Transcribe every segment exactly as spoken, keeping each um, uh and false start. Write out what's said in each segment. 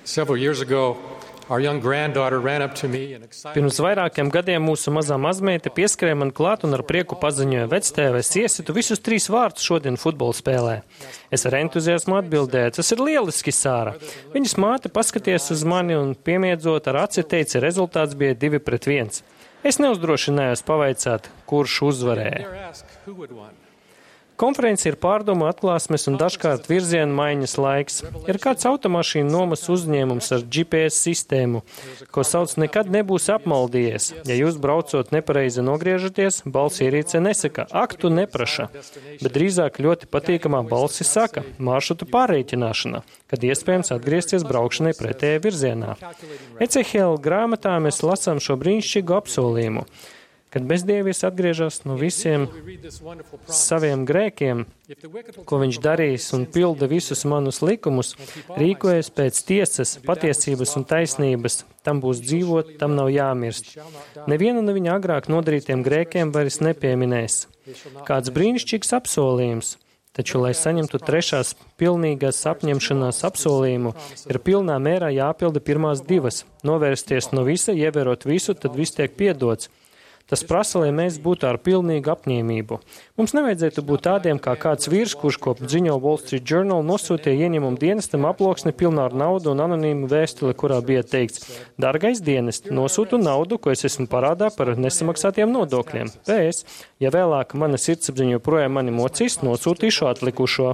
Several years ago, our young granddaughter ran up to me and excited. Pirms vairākiem gadiem mūsu mazā mazmeita pieskrēja man klāt un ar prieku paziņoja: vectēv, es iesitu visus trīs vārtus šodien futbola spēlē. Es ar entuziasmu atbildēju: tas ir lieliski, Sāra. Viņas māte paskaties uz mani un piemiedzot ar aci teica, rezultāts bija divi pret viens. Es neuzdrošinājos pavaicāt, kurš uzvarēja. Konference ir pārdomu atklāsmes un dažkārt virziena maiņas laiks. Ir kāds automašīnu nomas uzņēmums ar G P S sistēmu, ko sauc nekad nebūs apmaldījies. Ja jūs braucot nepareizi nogriežaties, balss ierīce nesaka, ak, tu nepraša, bet drīzāk ļoti patīkamā balsi saka, maršrutu pārreikināšana, kad iespējams atgriezties braukšanai pretējā virzienā. Ecehēla grāmatā mēs lasām šo brīnišķīgu apsolījumu. Kad bezdievis atgriežas no visiem saviem grēkiem, ko viņš darīs un pilda visus manus likumus, rīkojas pēc tiesas, patiesības un taisnības, tam būs dzīvot, tam nav jāmirst. Nevienu no viņa agrāk nodarītiem grēkiem vairs nepieminēs. Kāds brīnišķīgs apsolījums! Taču, lai saņemtu trešās pilnīgās apņemšanās apsolījumu, ir pilnā mērā jāpilda pirmās divas. Novērsties no visa, ievērot visu, tad viss tiek piedots. Tas prasa, lai mēs būtu ar pilnīgu apņēmību. Mums nevajadzētu būt tādiem kā kāds vīrs, kurš, ko ziņo Wall Street Journal, nosūtīja ieņemumu dienestam aploksni pilnā ar naudu un anonīmu vēstuli, kurā bija teikts: Dargais dienest, nosūtu naudu, ko es esmu parādā par nesamaksātiem nodokļiem. P S. Ja vēlāk mana sirdsapziņa joprojām mani mocīs, nosūtīšu atlikušo.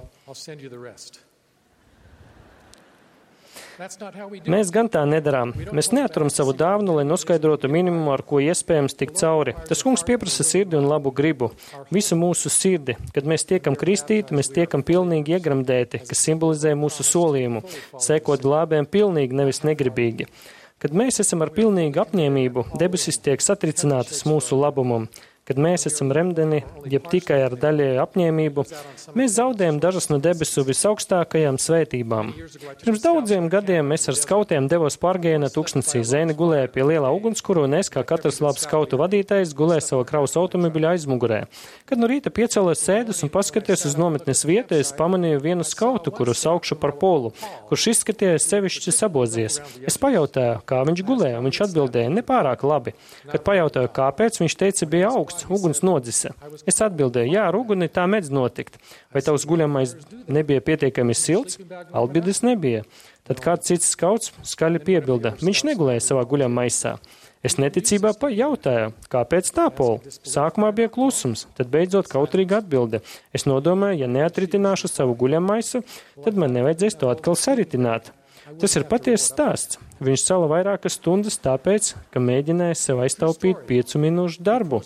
Mēs gan tā nedarām. Mēs neaturam savu dāvanu, lai noskaidrotu minimumu, ar ko iespējams tikt cauri. Tas kungs pieprasa sirdi un labu gribu. Visu mūsu sirdi. Kad mēs tiekam kristīti, mēs tiekam pilnīgi iegramdēti, kas simbolizē mūsu solījumu, sekot glābēm pilnīgi, nevis negribīgi. Kad mēs esam ar pilnīgu apņēmību, debesis tiek satricinātas mūsu labumam. Kad mēs esam remdeni, jeb tikai ar daļēju apņēmību, mēs zaudējam dažas no debesu visaugstākajām svētībām. Pirms daudziem gadiem es ar skautiem devos pārgājienā tūkstnesī. Zēni gulēja pie lielā ugunskura un es, kā katrs labs skautu vadītājs, gulēju sava kravas automobiļa aizmugurē. Kad no rīta piecēlos sēdus un paskaties uz nometnes vietu, es pamanīju vienu skautu, kuru saukšu par Polu, kurš izskatījās sevišķi sabodzies. Es pajautāju, kā viņš gulēja, un viņš atbildēja nepārāk labi. Kad pajautāju, kāpēc, viņš teica, bija augsts. Uguns nodzisa. Es atbildēju, jā, ar uguni tā mēdz notikt. Vai tavs guļamais nebija pietiekami silts? Atbildes nebija. Tad kāds cits skauts skaļi piebilda. Viņš negulēja savā guļamaisā. Es neticībā pajautāju, kāpēc tā, Pol? Sākumā bija klusums, tad beidzot kautrīga atbilde. Es nodomāju, ja neatritināšu savu guļamaisu, tad man nevajadzēs to atkal saritināt. Tas ir patiesas stāsts. Viņš cala vairākas stundas tāpēc, ka mēģināja sev aiztaupīt piecu minūšu darbu.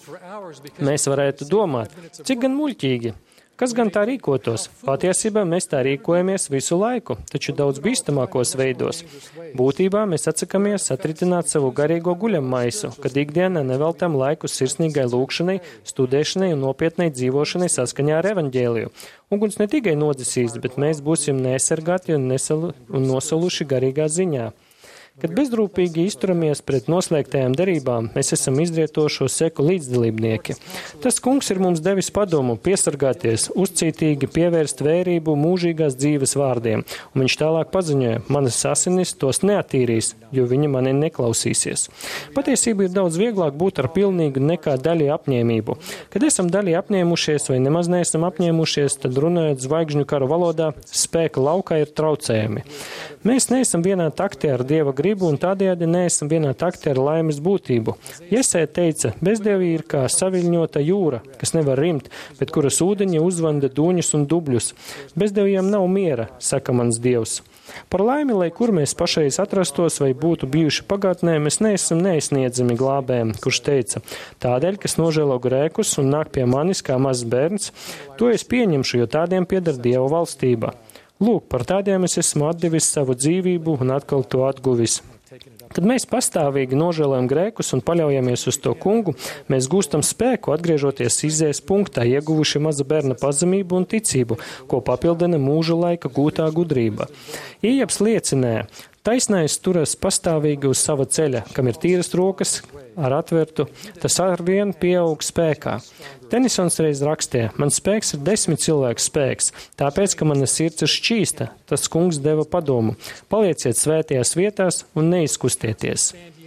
Mēs varētu domāt, cik gan muļķīgi. Kas gan tā rīkotos? Patiesībā mēs tā rīkojamies visu laiku, taču daudz bīstamākos veidos. Būtībā mēs atsakamies atritināt savu garīgo guļammaisu, kad ikdienā neveltam laiku sirsnīgai lūkšanai, studēšanai un nopietnai dzīvošanai saskaņā ar evaņģēliju. Uguns ne tikai nodzisīs, bet mēs būsim neaizsargāti un, nesalu, un nosaluši garīgā ziņā. Kad bezdrūpīgi izturamies pret noslēgtajām derībām, mēs esam izrietošo seku līdzdalībnieki. Tas kungs ir mums devis padomu piesargāties, uzcītīgi pievērst vērību mūžīgās dzīves vārdiem, un viņš tālāk paziņoja, manas asinis tos neattīrīs, jo viņi mani neklausīsies. Patiesība ir daudz vieglāk būt ar pilnīgu nekā daļai apņēmību. Kad esam daļai apņēmušies vai nemaz neesam apņēmušies, tad runājot zvaigžņu karu valodā, spēka laukā ir traucējumi. Mēs neesam vienā taktē ar Dieva gribu un tādējādi neesam vienā taktē ar laimes būtību. Jesē teica, bezdievī ir kā saviļņota jūra, kas nevar rimt, bet kuras ūdeņi uzvanda dūņus un dubļus. Bezdevījām nav miera, saka mans Dievs. Par laimi, lai kur mēs pašreiz atrastos vai būtu bijuši pagātnē, mēs neesam neizsniedzami glābējiem, kurš teica, tādēļ, kas nožēlo grēkus un nāk pie manis kā mazs bērns, to es pieņemšu, jo tādiem pieder Dieva valstība. Lūk, par tādiem es esmu atdevis savu dzīvību un atkal to atguvis. Kad mēs pastāvīgi nožēlojam grēkus un paļaujamies uz to kungu, mēs gūstam spēku, atgriežoties izējas punktā, ieguvuši maza bērna pazemību un ticību, ko papildina mūža laika gūtā gudrība. Iejaps liecināja, Taisnais turas pastāvīgi uz sava ceļa, kam ir tīras rokas ar atvertu, tas arvien pieaug spēkā. Tenisons reiz rakstīja, man spēks ir desmit cilvēku spēks, tāpēc, ka mana sirds ir šķīsta, tas kungs deva padomu. Palieciet svētajās vietās un neizkustieties.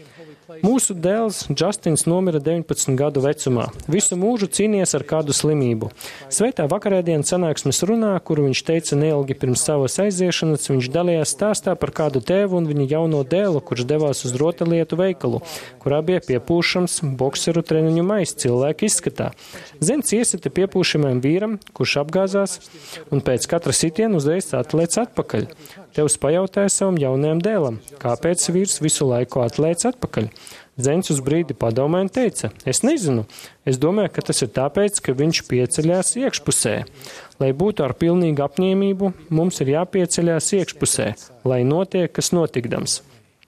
Mūsu dēls Džastins nomira deviņpadsmit gadu vecumā. Visu mūžu cīnījies ar kādu slimību. Svētā vakarēdienas sanāksmes runā, kuru viņš teica neilgi pirms savas aiziešanas, viņš dalījās stāstā par kādu tēvu un viņa jauno dēlu, kurš devās uz rotaļlietu veikalu, kurā bija piepūšams bokseru treniņu maiss cilvēka izskatā. Zem ciesita piepūšamajam vīram, kurš apgāzās, un pēc katra sitiena uzreiz atlēc atpakaļ. Tevs pajautāja savam jaunajam dēlam, kāpēc vīrs visu laiku atlēc atpakaļ. Zens uz brīdi padomāja un teica, es nezinu, es domāju, ka tas ir tāpēc, ka viņš pieceļās iekšpusē. Lai būtu ar pilnīgu apņēmību, mums ir jāpieceļās iekšpusē, lai notiek, kas notikdams.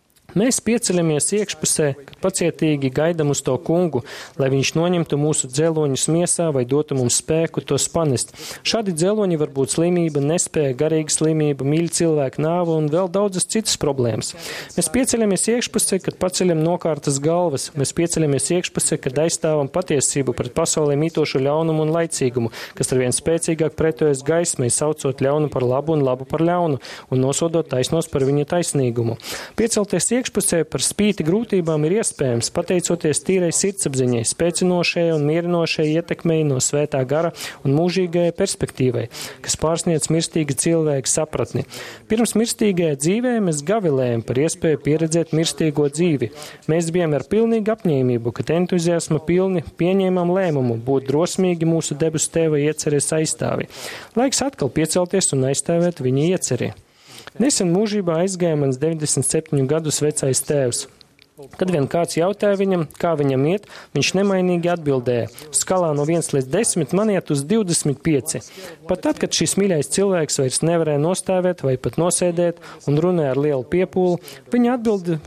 Mēs pieceļamies iekšpusē, kad pacietīgi gaidam uz to kungu, lai viņš noņemtu mūsu dzeloņus miesā vai dotu mums spēku tos panest. Šādi dzeloņi var būt slimība, nespēja, garīga slimība, mīļa cilvēka nāva un vēl daudzas citas problēmas. Mēs pieceļamies iekšpusē, kad paceļam nokārtas galvas. Mēs pieceļamies iekšpusē, kad aizstāvam patiesību pret pasaulē mītošu ļaunumu un laicīgumu, kas arvien spēcīgāk pretojas gaismai, saucot ļaunu par labu un labu par ļaunu un nosodot taisnos par viņa taisnīgumu. Piecelties iekšpusē par spīti grūtībām ir iespējams, pateicoties tīrai sirdsapziņai, spēcinošajai un mierinošajai ietekmei no svētā gara un mūžīgajai perspektīvai, kas pārsniedz mirstīga cilvēka sapratni. Pirms mirstīgajā dzīvē mēs gavilējam par iespēju pieredzēt mirstīgo dzīvi. Mēs bijām ar pilnīgu apņēmību, kad entuziasma pilni pieņēmām lēmumu būt drosmīgi mūsu debesu tēva ieceres aizstāvi. Laiks atkal piecelties un aizstāvēt viņa ieceri. Nesen mūžībā aizgāja mans deviņdesmit septiņu gadus vecais tēvs. Kad vien kāds jautāja viņam, kā viņam iet, viņš nemainīgi atbildēja. Skalā no viens līdz desmit man iet uz divdesmit pieci. Pat tad, kad šis mīļais cilvēks vairs nevarēja nostāvēt vai pat nosēdēt un runāja ar lielu piepūli, viņa atbilde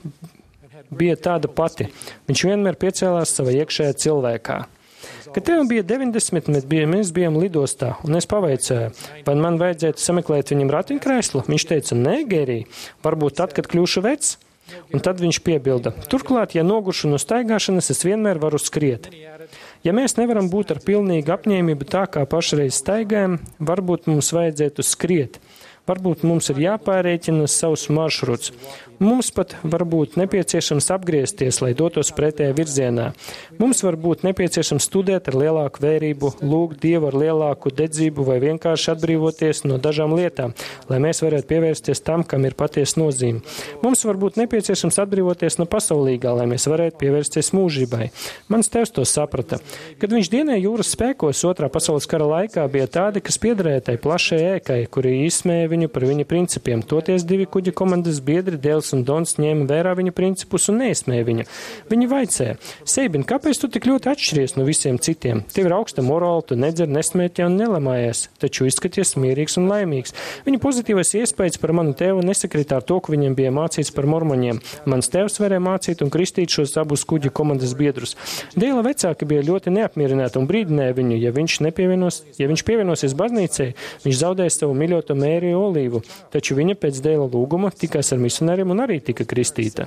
bija tāda pati. Viņš vienmēr piecēlās savā iekšējā cilvēkā. Kad tev bija deviņdesmit, mēs bijām lidostā, un es pavaicāju, vai man vajadzētu sameklēt viņam ratiņkrēslu. Viņš teica, nē, Gerī, varbūt tad, kad kļūšu vecs. Un tad viņš piebilda, turklāt, ja noguršu no staigāšanas, es vienmēr varu skriet. Ja mēs nevaram būt ar pilnīgu apņēmību tā, kā pašreiz staigājam, varbūt mums vajadzētu skriet. Varbūt mums ir jāpārēķina savus maršruts. Mums pat var būt nepieciešams apgriezties, lai dotos pretējā virzienā. Mums var būt nepieciešams studēt ar lielāku vērību, lūgt Dievu ar lielāku dedzību vai vienkārši atbrīvoties no dažām lietām, lai mēs varētu pievērsties tam, kam ir patiesa nozīme. Mums var būt nepieciešams atbrīvoties no pasaulīgā, lai mēs varētu pievērsties mūžībai. Mans tēvs to saprata. Kad viņš dienēja jūras spēkos otrā pasaules kara laikā, bija tādi, kas piederēja tai plašai ēkai, kuri izsmēja viņu par viņa principiem. Toties divi kuģa komandas biedri Dēls un Dons ņēma vērā viņa principus un neizsmēja viņu. Viņi vaicēja, Seibin, kāpēc tu tik ļoti atšķiries no visiem citiem? Tev ir augsta morāla, tu nedzer, nesmēķē un nelamājies, taču izskaties mierīgs un laimīgs. Viņa pozitīvais iespējas par manu tēvu nesakritā ar to, ka viņam bija mācīts par mormoņiem. Mans tēvs varēja mācīt un kristīt šos abus kuģa komandas biedrus. Dēla vecāki bija ļoti neapmierināti un brīdināja viņu, ja viņš nepievienos, ja viņš pievienosies baznīcai, viņš zaudēs savu mīļoto Mēriju Olīvu, taču viņa pēc Dēla lūguma tikās ar misionāriem un arī tika kristīta.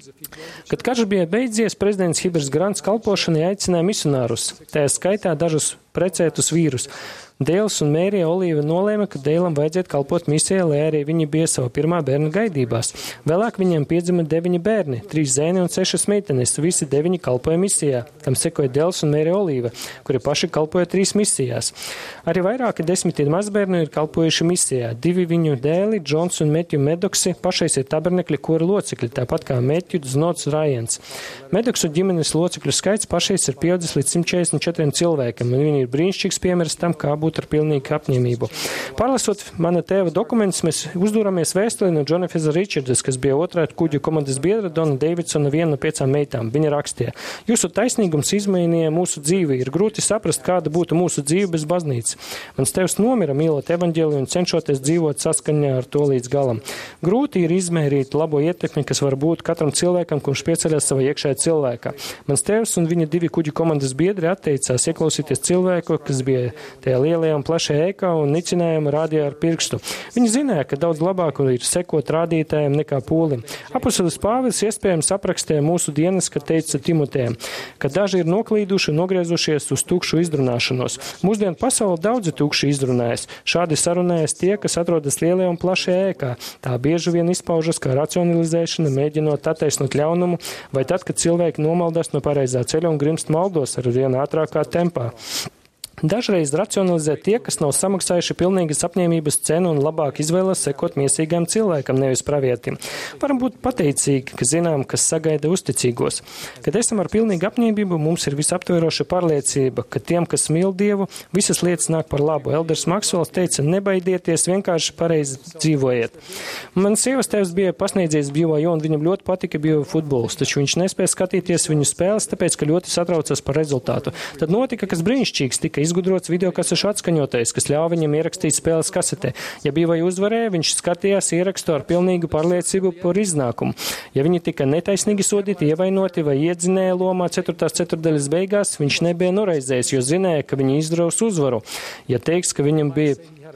Kad karš bija beidzies, prezidents Hibers Grants kalpošanai aicināja misionārus, tajā skaitā dažus precētus vīrus. Dēls un Mērija Olīva nolēma, ka Dēlam vajadzētu kalpot misijai, lai arī viņi bija sava pirmā bērna gaidībās. Vēlāk viņiem piedzima deviņi bērni, trīs zēni un sešas meitenes. Visi deviņi kalpoja misijā, kam sekoja Dēls un Mērija Olīva, kuri paši kalpoja trīs misijās. Arī vairāki desmiti mazbērni ir kalpojuši misijā. Divi viņu dēli, Džons un Metju Medoksi, pašais ir tabernekļa kora locekļi, tāpat kā Metju Znots Rajans. Medoksu ģimenes locekļu skaits pašais ir pieaudzis līdz simt četrdesmit četriem cilvēkiem, un viņi ir brīnišķīgs piemērs tam, kā būt ar pilnīgu apņēmību. Pārlasot mana tēva dokumentus, mēs uzdūramies vēstuli no Džona Feza Richardas, kas bija otrā kuģu komandas biedra Dona Davidsona, viena no piecām meitām. Viņa rakstīja, jūsu taisnīgums izmainīja mūsu dzīvi. Ir grūti saprast, kāda būtu mūsu dzīve bez baznīcas. Mans tēvs nomira mīlot evaņģēliju un cenšoties dzīvot saskaņā ar to līdz galam. Grūti ir izmērīt labo ietekmi, kas var būt katram cilvēkam, kurš pieceļās savā iekšējā cilvēkā. Mans tēvs un viņa divi kuģu komandas biedri atteicās ieklausīties cilvēku, kas bija tajā lielajā un plašajā ēkā un nicinājuma rādīja ar pirkstu. Viņi zināja, ka daudz labāk ir sekot rādītājiem nekā pūlim. Apostolis Pāvils iespējams aprakstīja mūsu dienas, kad teica Timotejam, ka daži ir noklīduši un nogriezušies uz tukšu izrunāšanos. Mūsdienu pasauli daudzi tukši izrunājas. Šādi sarunājas tie, kas atrodas lielajā un plašajā ēkā. Tā bieži vien izpaužas kā racionalizēšana, mēģinot attaisnot ļaunumu, vai tad, kad cilvēki nomaldās no pareizā ceļa un grimst maldos ar vien ātrākā tempā. Dažreiz racionalizē tie, kas nav samaksājuši pilnīgas apņēmības cenu un labāk izvēlas sekot miesīgām cilvēkam, nevis pravietim. Varam būt pateicīgi, ka zinām, kas sagaida uzticīgos. Kad esam ar pilnīgu apņēmību, mums ir visaptveroša pārliecība, ka tiem, kas mīl Dievu, visas lietas nāk par labu. Elders Maksvels teica, nebaidieties, vienkārši pareizi dzīvojiet. Mans sievas tēvs bija pasniedzējis B Y U, un viņam ļoti patika bija futbols, taču viņš nespēja skatīties viņu spēles, tāpēc, ka ļoti satraucas par rezultātu. Tad notika, kas brīnišķīgs, tika izgudrots videokasešu atskaņotais, kas ļāva viņam ierakstīt spēles kasetē. Ja bija vai uzvarēja, viņš skatījās ierakstu ar pilnīgu pārliecību par iznākumu. Ja viņi tika netaisnīgi sodīti, ievainoti vai iedzinēja lomā ceturtās ceturdaļas beigās, viņš nebija noraizējis, jo zināja, ka viņi izdraus uzvaru. Ja teiks, ka viņam bija,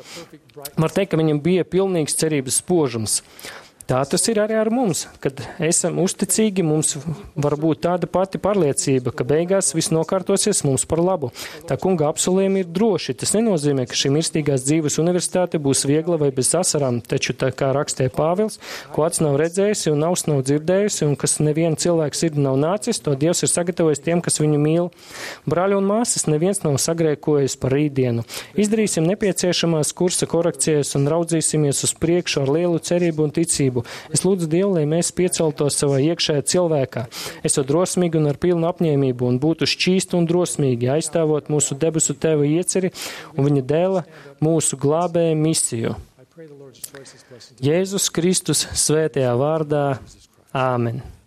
var teikt, ka viņam bija pilnīgs cerības spožums. Tā tas ir arī ar mums. Kad esam uzticīgi, mums var būt tāda pati pārliecība, ka beigās viss nokārtosies mums par labu. Tā kunga apsolījumi ir droši. Tas nenozīmē, ka šī mirstīgās dzīves universitāte būs viegla vai bez asarām, taču tā kā rakstīja Pāvils, ko acs nav redzējusi un auss nav dzirdējusi, un kas neviena cilvēka sirdi nav nācis, to Dievs ir sagatavojis tiem, kas viņu mīl. Brāļi un māsas, neviens nav sagrēkojis par rītdienu. Izdarīsim nepieciešamās kursa korekcijas un raudzīsimies uz priekšu ar lielu cerību un ticību. Es lūdzu Dievu, lai mēs pieceltos savā iekšējā cilvēkā, esot drosmīgi un ar pilnu apņēmību un būtu šķīsti un drosmīgi, aizstāvot mūsu debesu Tēva ieceri un viņa dēla mūsu glābēja misiju. Jēzus Kristus svētajā vārdā. Āmen.